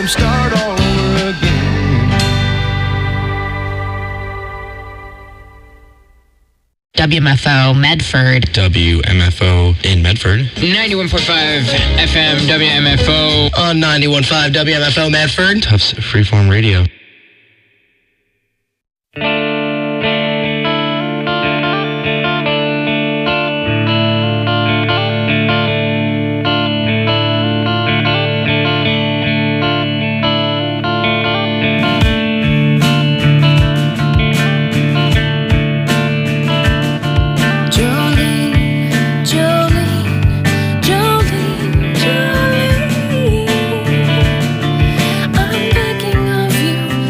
start all over again. WMFO Medford. WMFO in Medford. 91.5 FM WMFO. On 91.5 WMFO Medford. Tufts Freeform Radio. I'm thinking of you.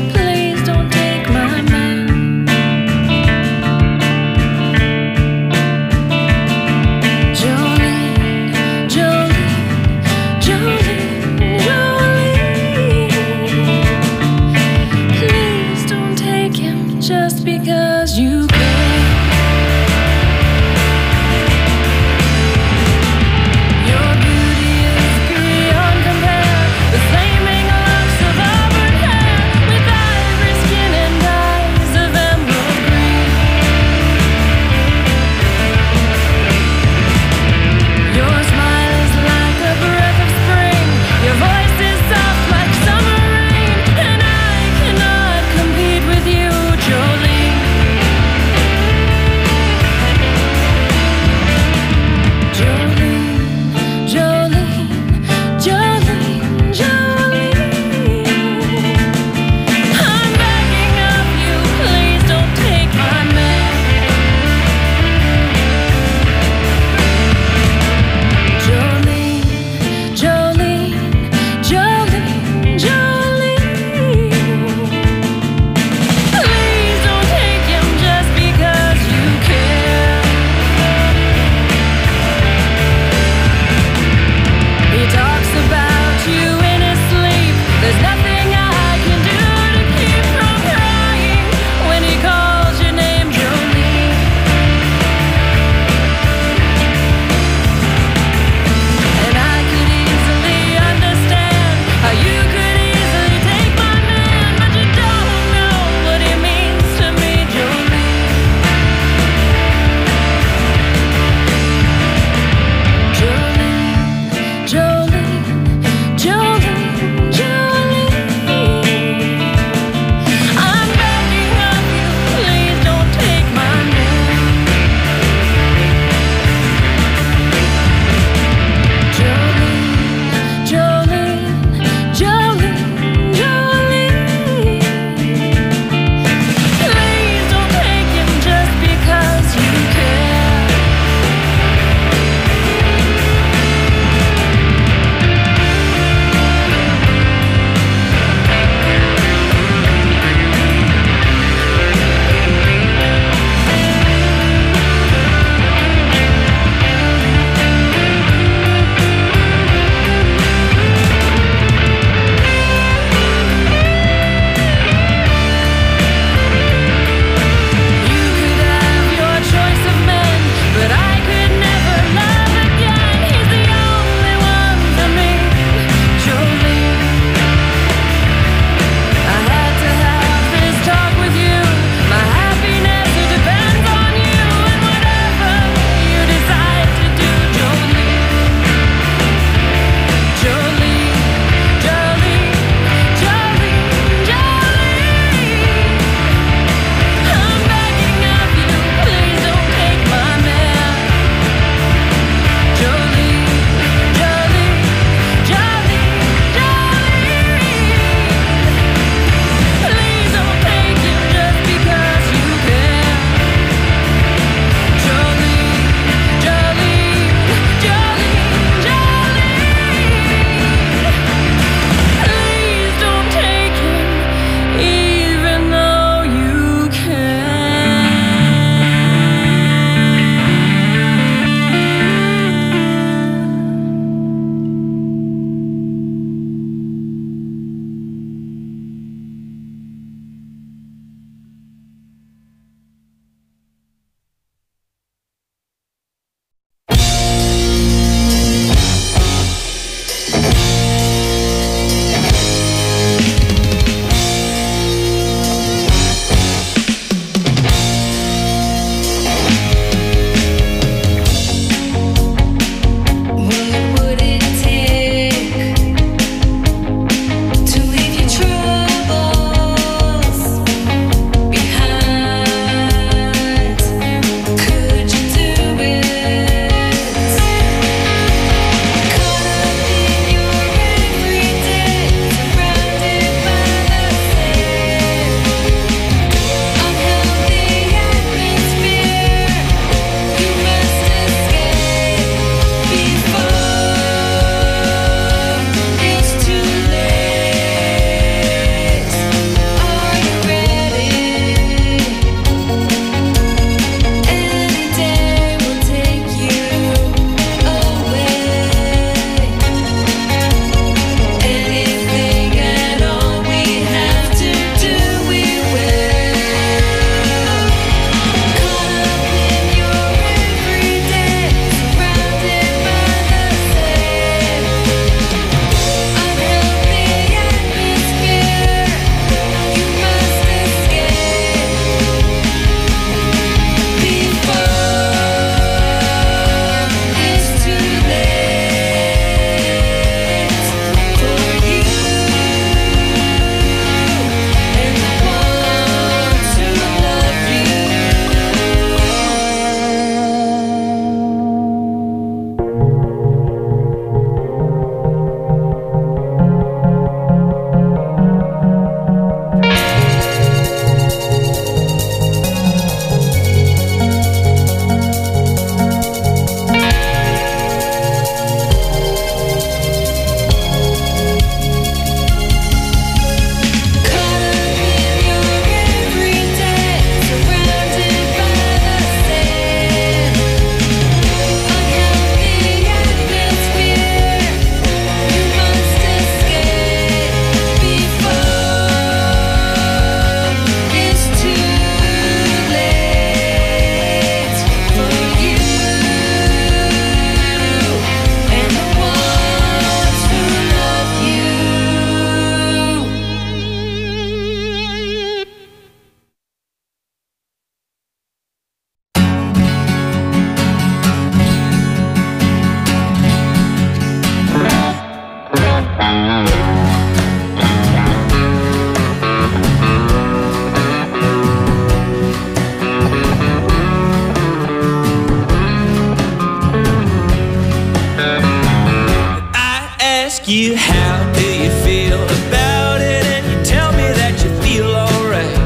ask you how do you feel about it, and you tell me that you feel alright.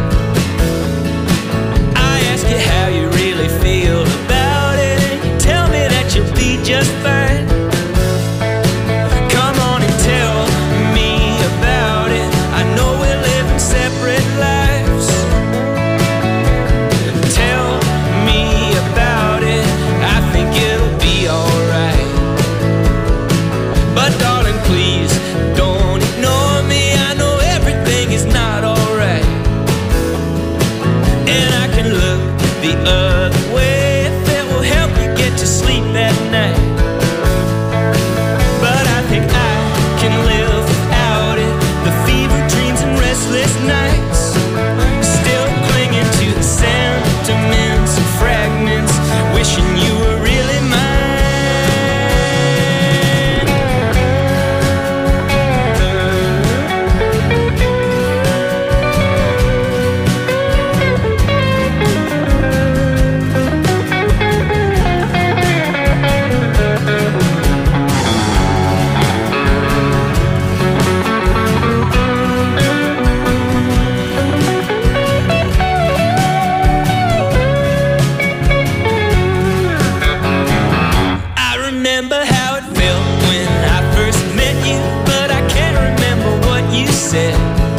I ask you how you really feel about it, and you tell me that you'll be just fine. Come on and tell me about it. I know we're living separate lives. Tell me about it. I think it'll be alright. But darling, please don't ignore me. I know everything is not alright, and I can look the other way if it will help you get to sleep that night. But I think I can live without it. The fever dreams and restless nights, still clinging to the sentiments and fragments, wishing you were really mine. I remember how it felt when I first met you, but I can't remember what you said.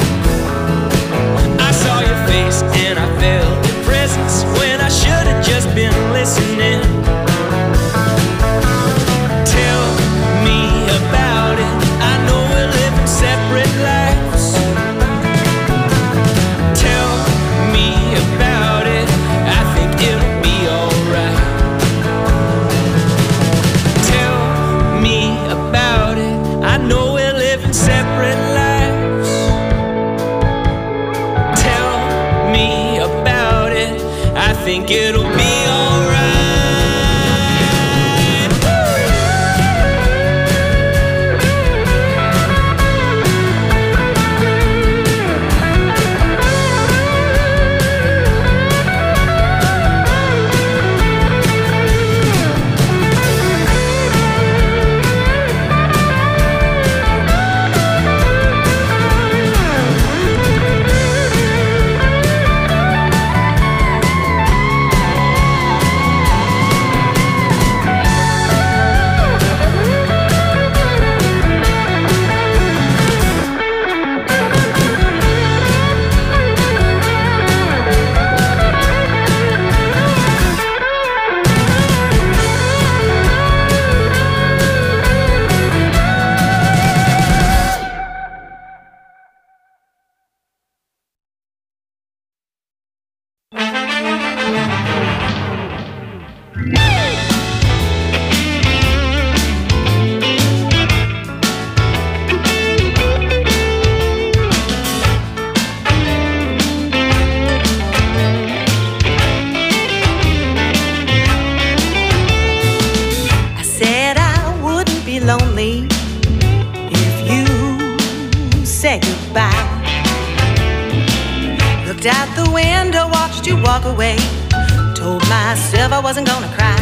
I saw your face and I felt your presence when I should have just been listening. Tell me about it. I know we're living separate lives. Tell me about it. I think it'll be alright. Tell me about it. I know we're living separate lives. Tell me about it. I think it'll be alright. I said I wouldn't be lonely if you said goodbye. Looked out the window, watched you walk away. Told myself I wasn't gonna cry.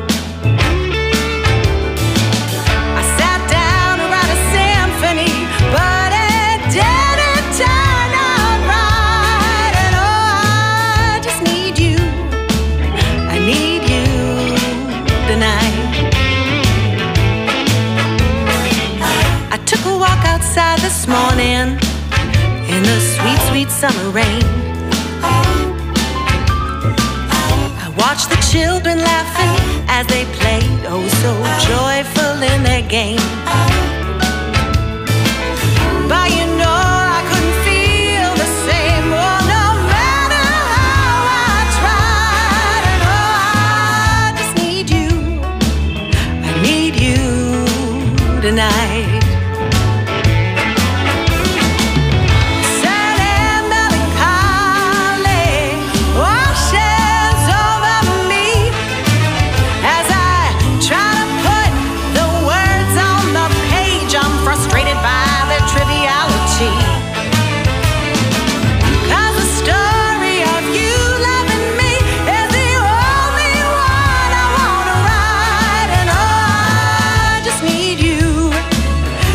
I sat down to write a symphony, but it didn't turn out right. And oh, I just need you. I need you tonight. I took a walk outside this morning in the sweet, sweet summer rain. I watched the children laughing as they played, oh so joyful in their game. But you know I couldn't feel the same, oh no matter how I tried. And oh, I just need you. I need you tonight. Sad and melancholy washes over me as I try to put the words on the page. I'm frustrated by the triviality, 'cause the story of you loving me is the only one I wanna write. And oh, I just need you.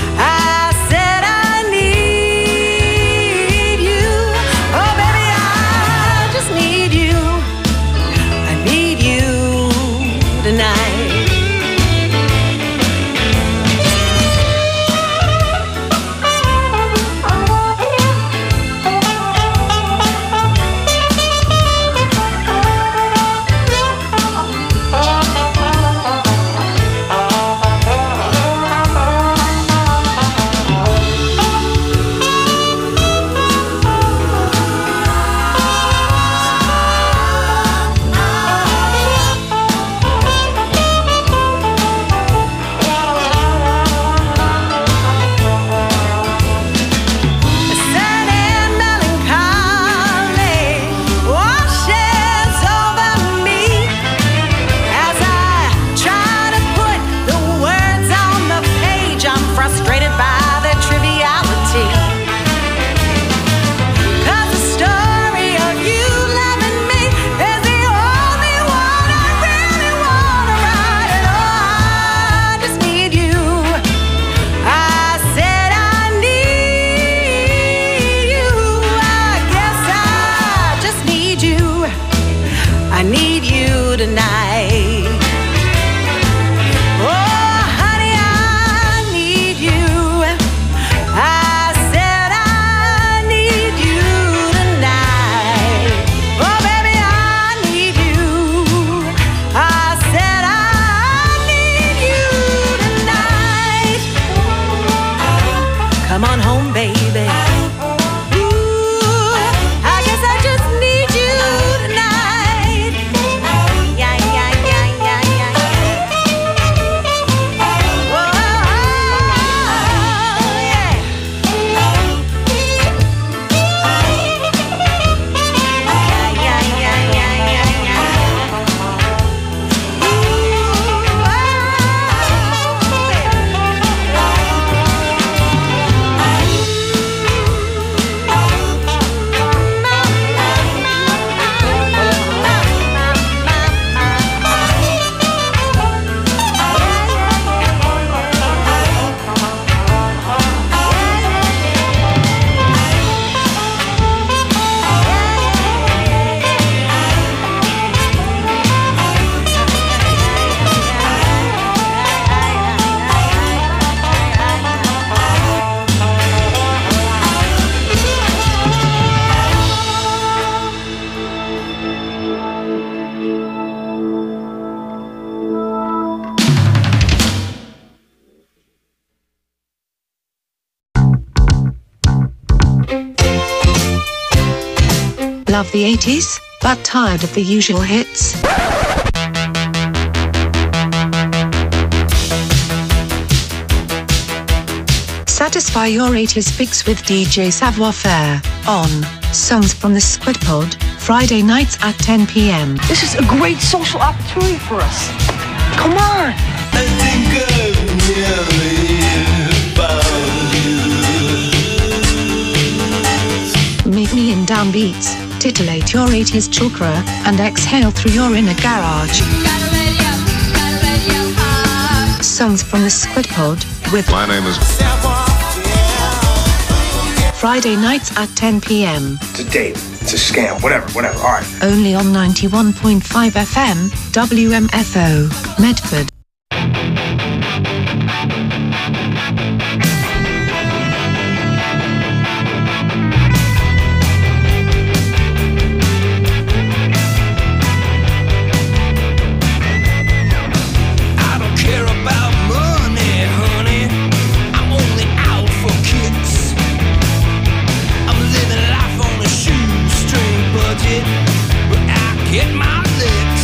Love the 80s, but tired of the usual hits? Satisfy your 80s fix with DJ Savoir Faire on Songs from the Squid Pod, Friday nights at 10 p.m. This is a great social opportunity for us. Come on! I think I've nearly found you. Meet me in downbeats, titillate your 80s chakra, and exhale through your inner garage. Songs from the Squid Pod with My name is Friday nights at 10 p.m. It's a date. It's a scam. Whatever. All right. Only on 91.5 FM, WMFO, Medford. Get my licks.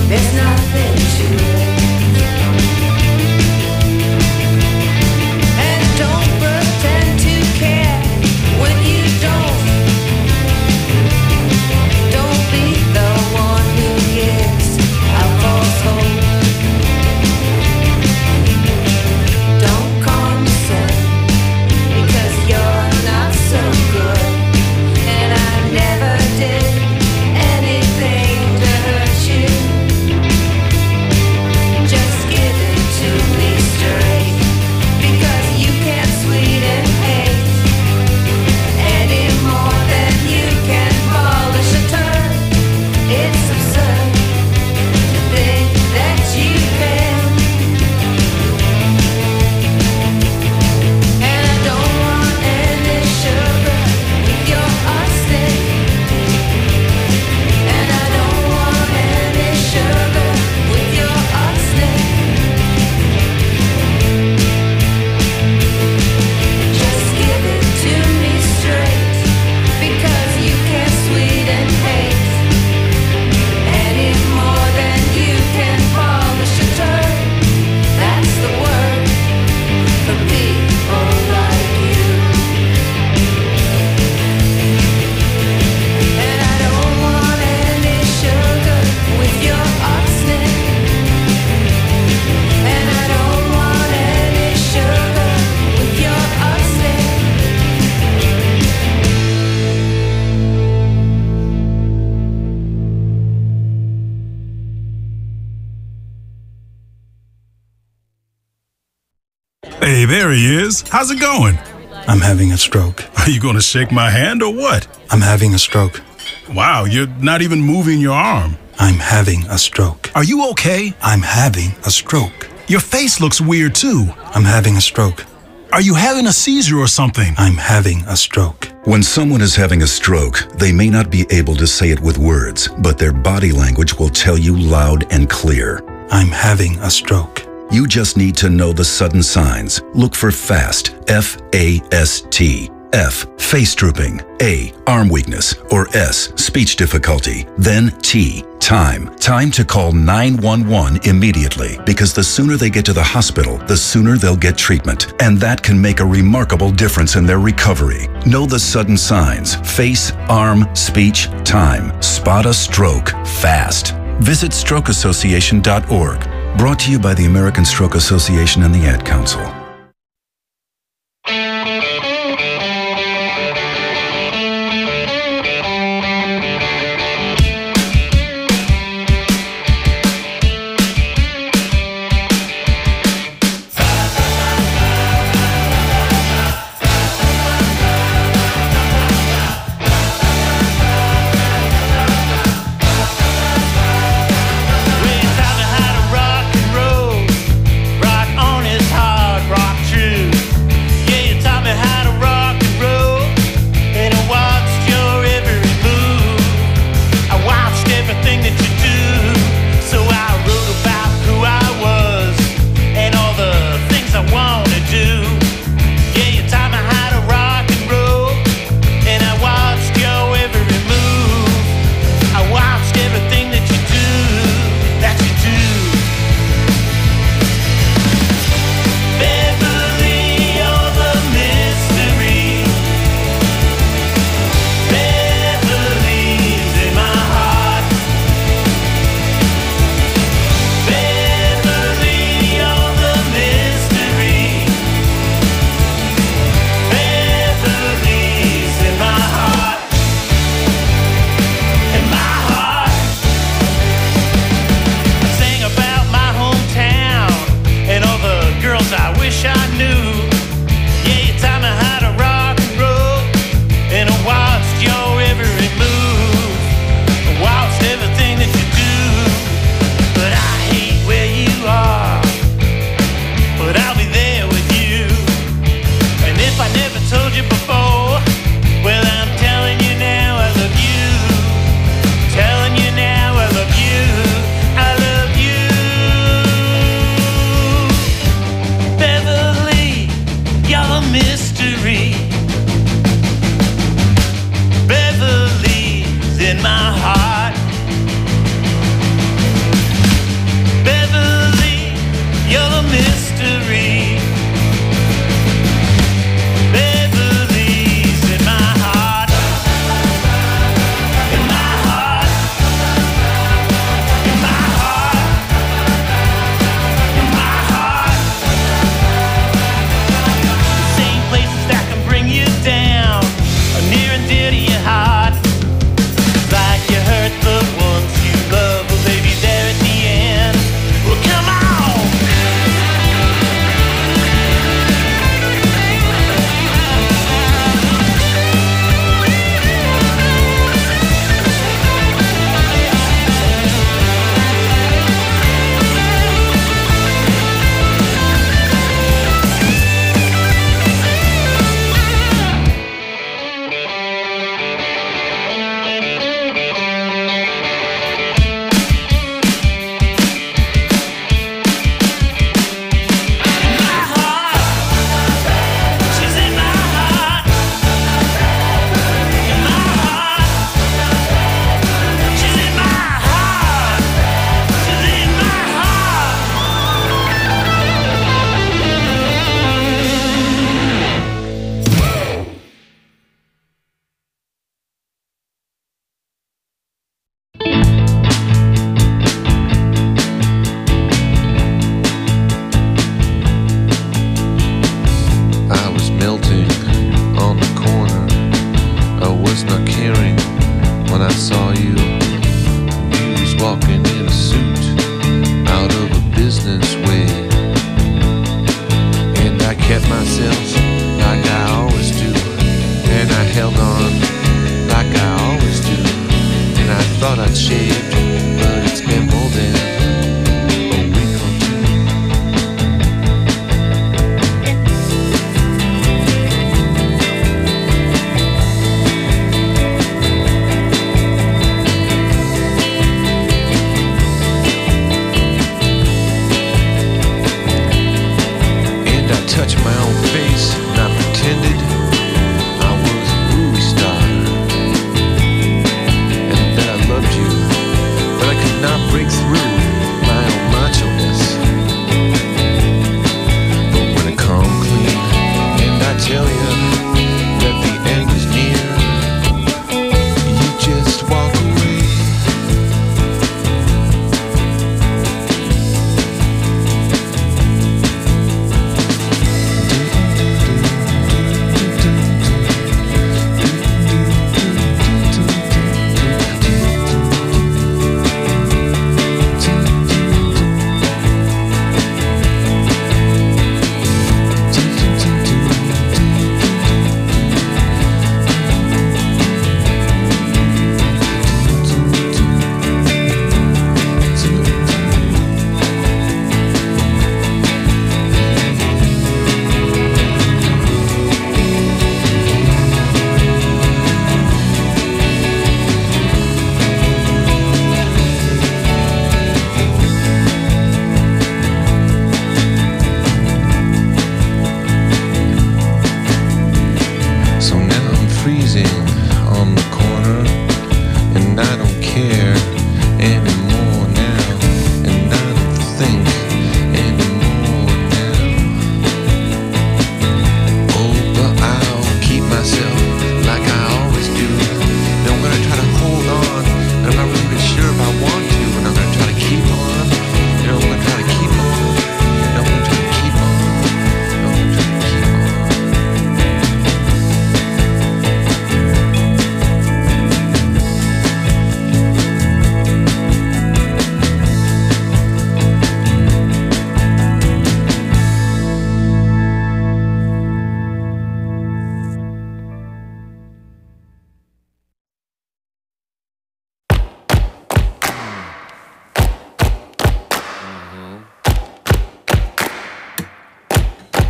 There's nothing to it. And don't pretend to care when you don't. Don't be the one who gives a false hope. Don't condescend because you're not so good. And I never did anything to hurt you. Just give it to me straight, because you can't sweeten hate any more than you can polish a turd. It's absurd to think that you can. And I don't want any sugar with your arsenic. And I don't want any sugar with your arsenic. Just give it to me straight, because you can't sweeten hate any more than you can polish a turd. That's the word for people like you. And I don't want any sugar with your arsenic. And I don't want any sugar with your arsenic. Hey, there he is. How's it going? I'm having a stroke. Are you going to shake my hand or what? I'm having a stroke. Wow, you're not even moving your arm. I'm having a stroke. Are you okay? I'm having a stroke. Your face looks weird too. I'm having a stroke. Are you having a seizure or something? I'm having a stroke. When someone is having a stroke, they may not be able to say it with words, but their body language will tell you loud and clear. I'm having a stroke. You just need to know the sudden signs. Look for FAST, F-A-S-T. F, face drooping. A, arm weakness. Or S, speech difficulty. Then T, time. Time to call 911 immediately, because the sooner they get to the hospital, the sooner they'll get treatment. And that can make a remarkable difference in their recovery. Know the sudden signs. Face, arm, speech, time. Spot a stroke fast. Visit strokeassociation.org. Brought to you by the American Stroke Association and the Ad Council. We taught me how to rock and roll, rock on his hard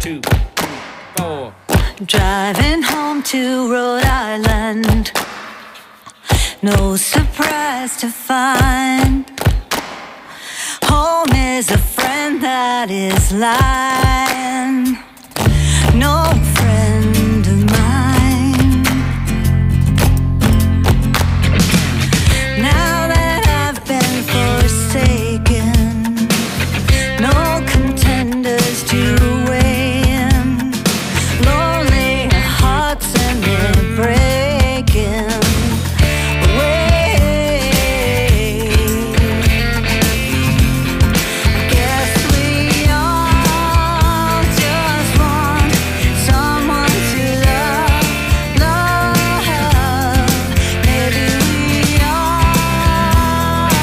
2, 4. Driving home to Rhode Island, no surprise to find home is a friend that is lying, no friend of mine. Now that I've been forsaken, no contenders to weigh in, lonely hearts and they're breaking away. I guess we all just want someone to love, love. Maybe we all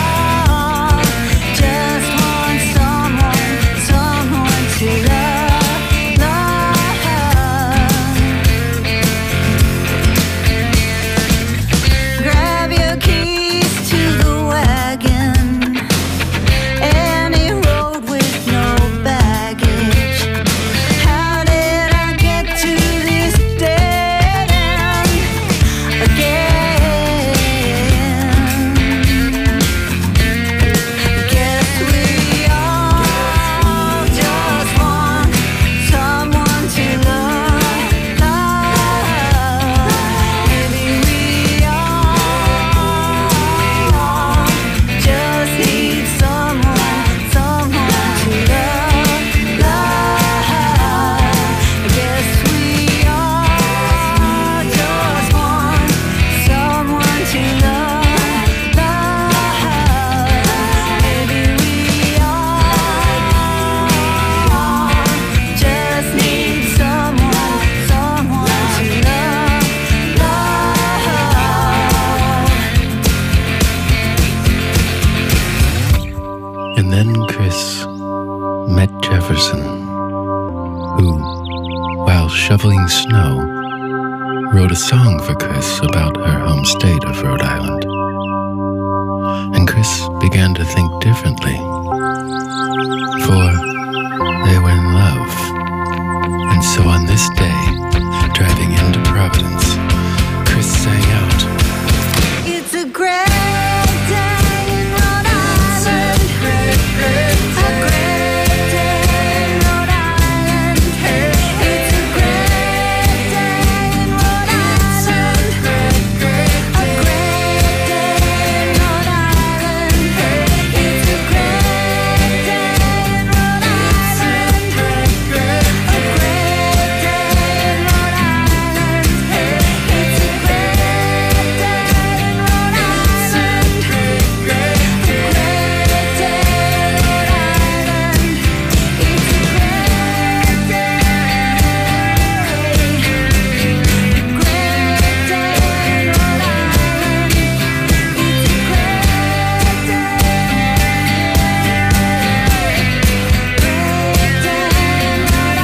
just want someone, someone to love, love. Grab your keys to the wagon, any road with no baggage. How did I get to this dead end again? Guess we all just want someone to love, love. Maybe we all just need someone, someone to love, love. Guess we all just want someone to love, love. Maybe we all just need someone, someone to love, love. And then Chris met Jefferson, who, while shoveling snow, wrote a song for Chris about her home state of Rhode Island. And Chris began to think differently, for they were in love. And so on this day, driving into Providence, Chris sang out, It's a great day in Rhode Island. A great day in Rhode Island. It's a great day in Rhode Island. A great day in Rhode Island. It's a great day in Rhode Island. A great day in Rhode Island. It's a great day in Rhode Island. A great day in Rhode Island. It's a great day. Great day in Rhode Island. It's a great day. Great day in Rhode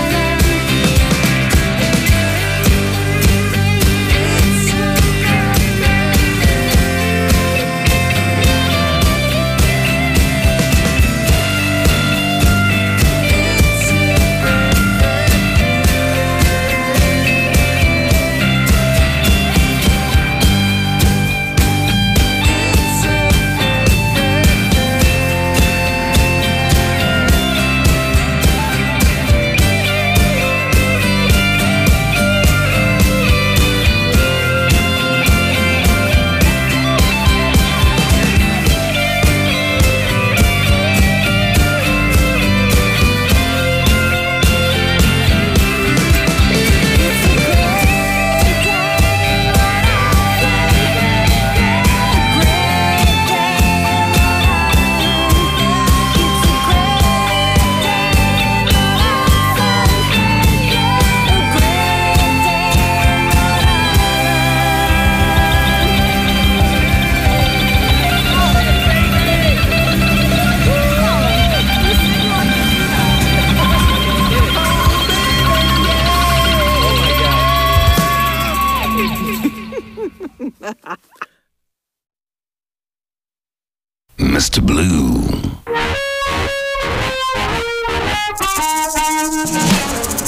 Mr. Blue.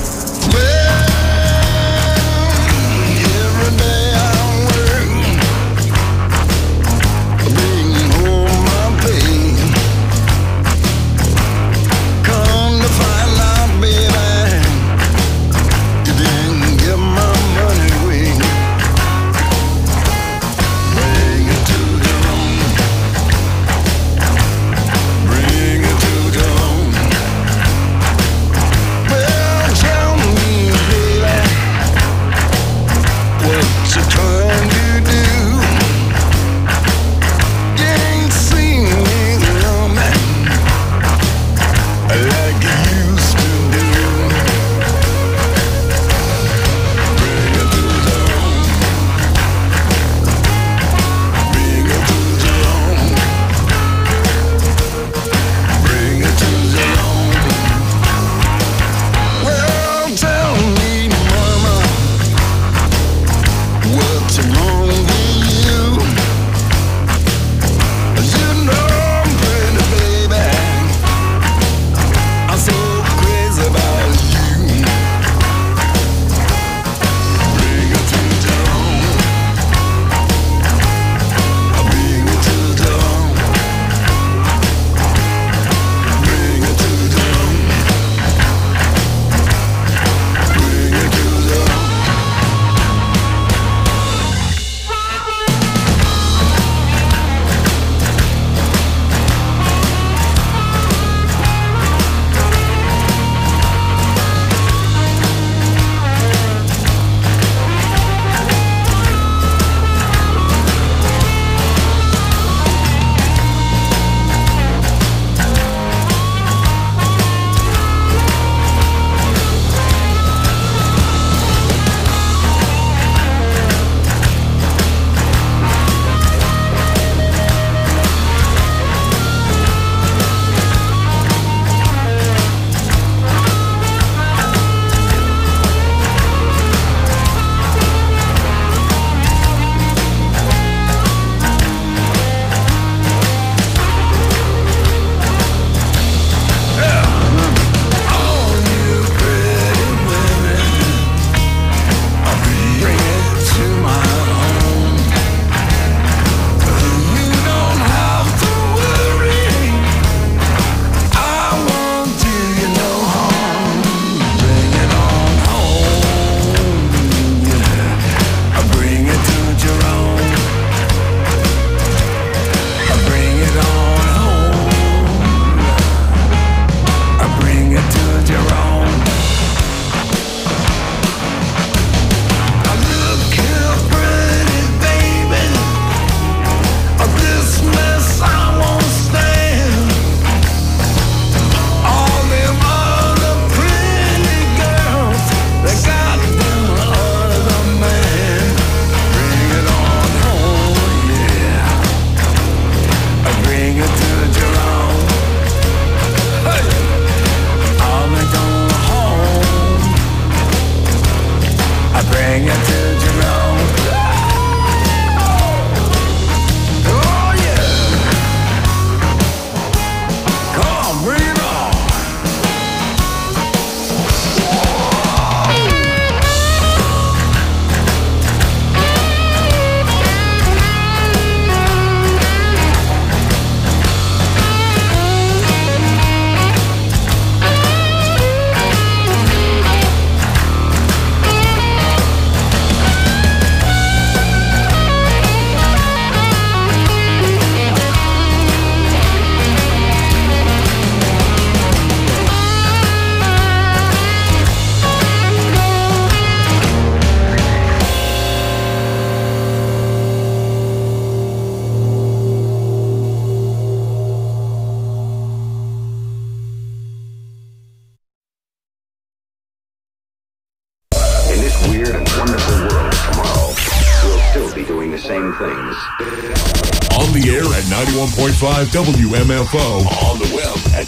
On the air at 91.5 WMFO. On the web at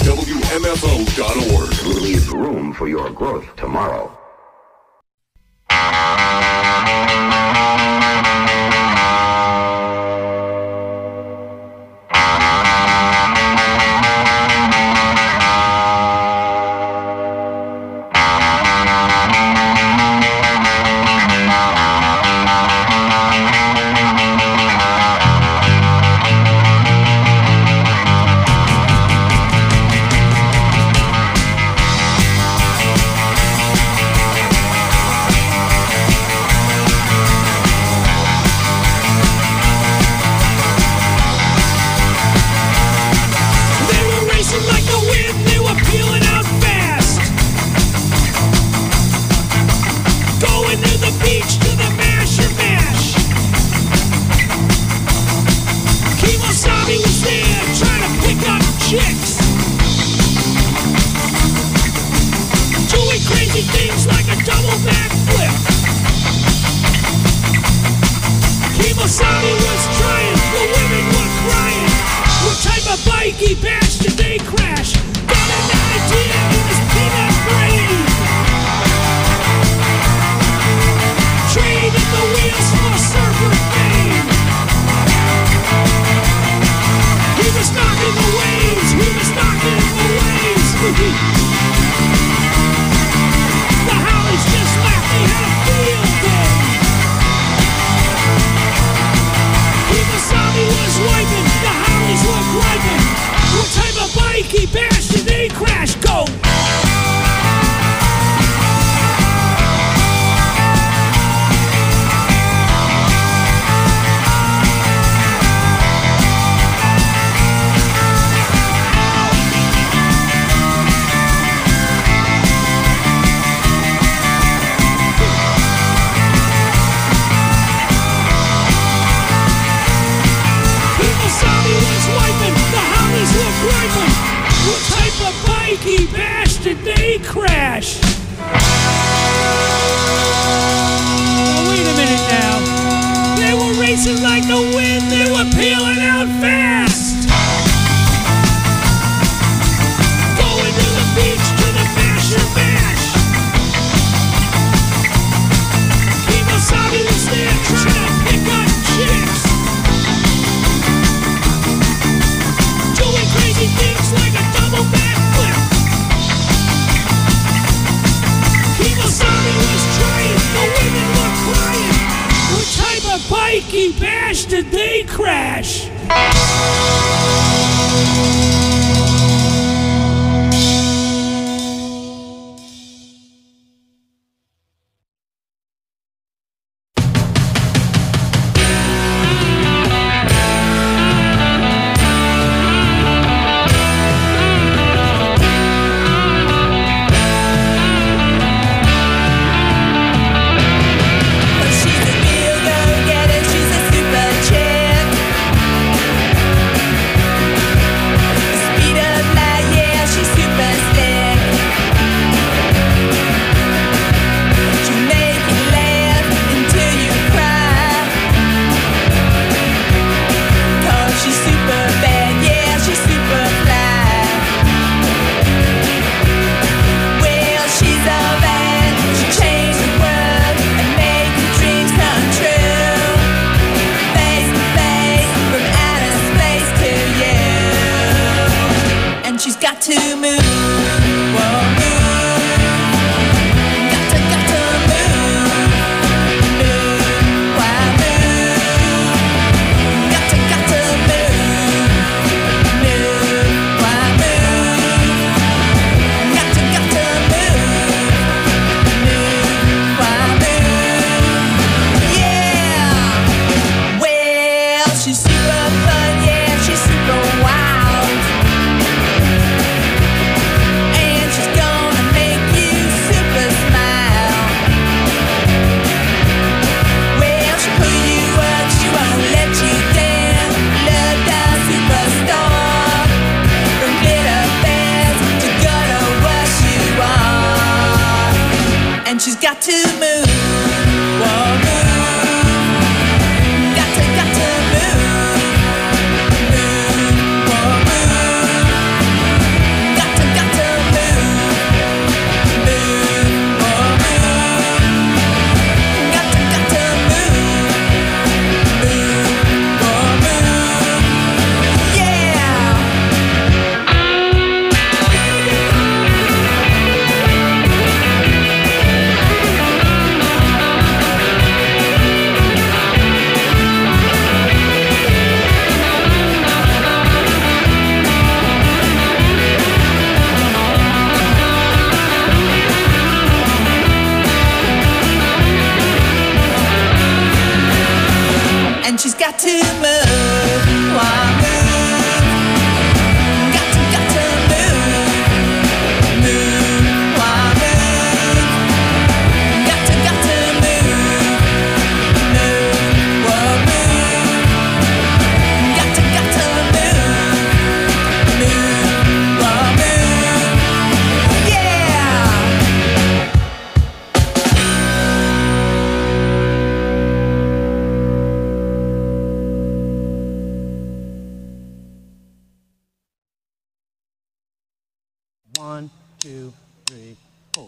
WMFO.org. Leave room for your growth tomorrow. to move. Whoa, move. Got to move. 1, 2, 3, 4.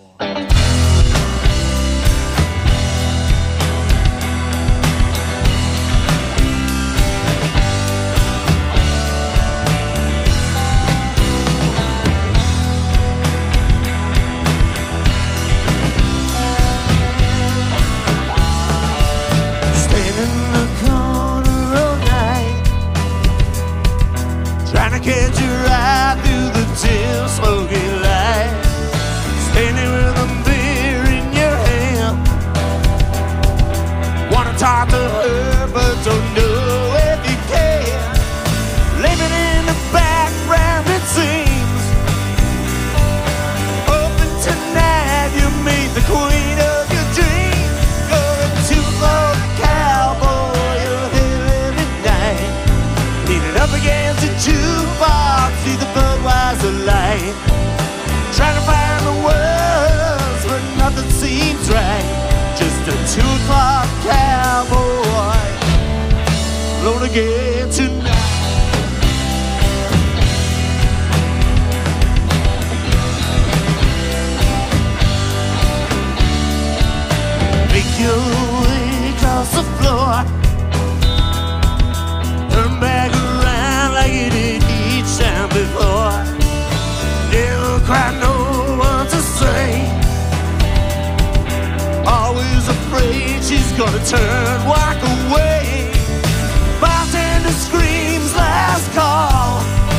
Catch a ride through the dim, smoky light. Standing with a beer in your hand. Wanna talk to her, but don't know if you can. Living in the background, it seems. Open tonight, you meet the queen of your dreams. Going to the cowboy, you're here every night. Leaning up against the jukebox, see the Budweiser light. Trying to find the words, but nothing seems right. Just a 2 o'clock cowboy, alone again tonight. Make your way across the floor. Turn back around like you did each time before. Never quite know what to say. Always afraid she's gonna turn, walk away. Bartender screams last call.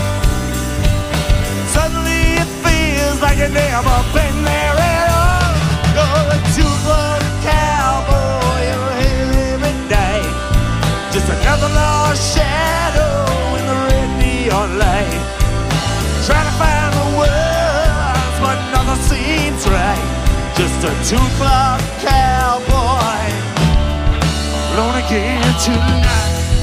Suddenly it feels like you've never been there at all. You're a 2 o'clock cowboy, you're here every night. Just another lost shadow in the red neon light. Trying to find the words, but nothing seems right. Just a 2 o'clock cowboy, alone again tonight.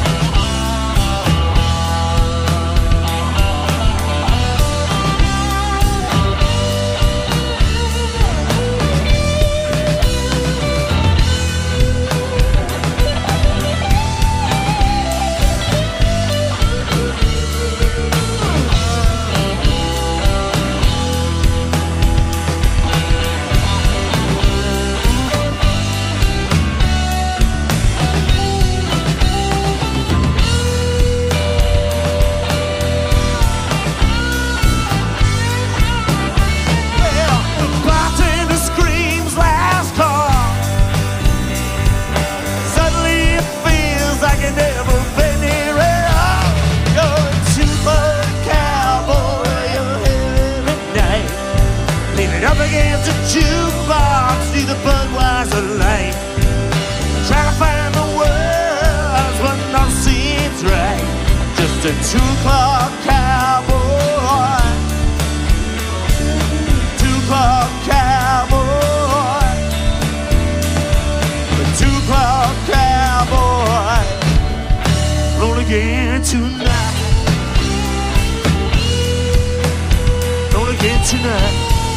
Up against the jukebox, see the Budweiser light. Trying to find the words, but nothing seems right. Just a 2 o'clock cowboy, 2 o'clock cowboy, a 2 o'clock cowboy, roll again tonight, roll again tonight.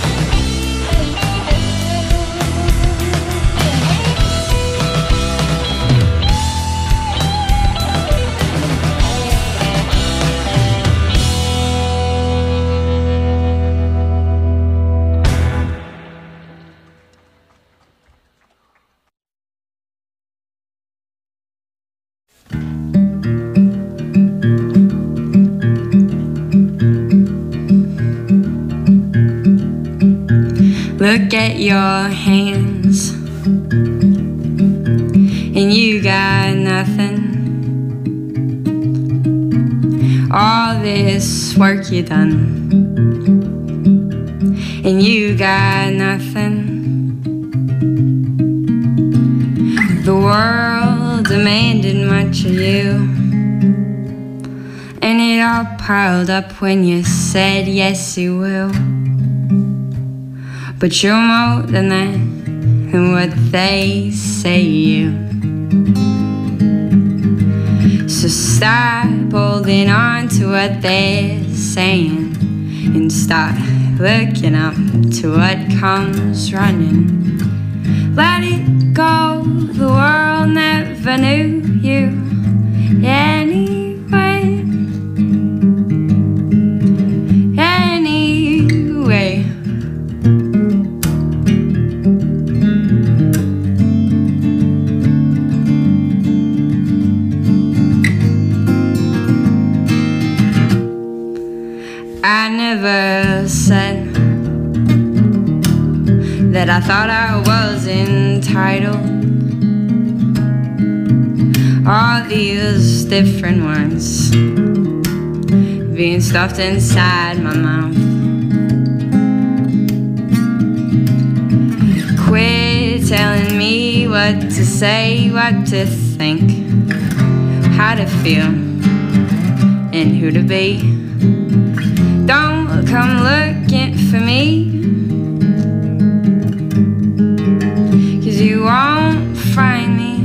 Look at your hands, and you got nothing. All this work you done, and you got nothing. The world demanded much of you, and it all piled up when you said yes you will. But you're more than that, than what they say you. So stop holding on to what they're saying and start looking up to what comes running. Let it go, the world never knew you anyway. Anyway. never said that I thought I was entitled. All these different words being stuffed inside my mouth. Quit telling me what to say, what to think, how to feel, and who to be. Don't come looking for me, 'cause you won't find me.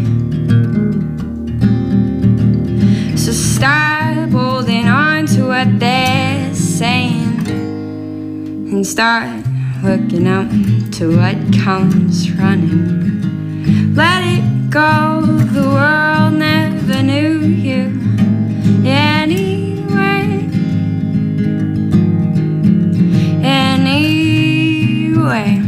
So stop holding on to what they're saying and start looking up to what comes running. Let it go, the world never knew you anyway. Anyway.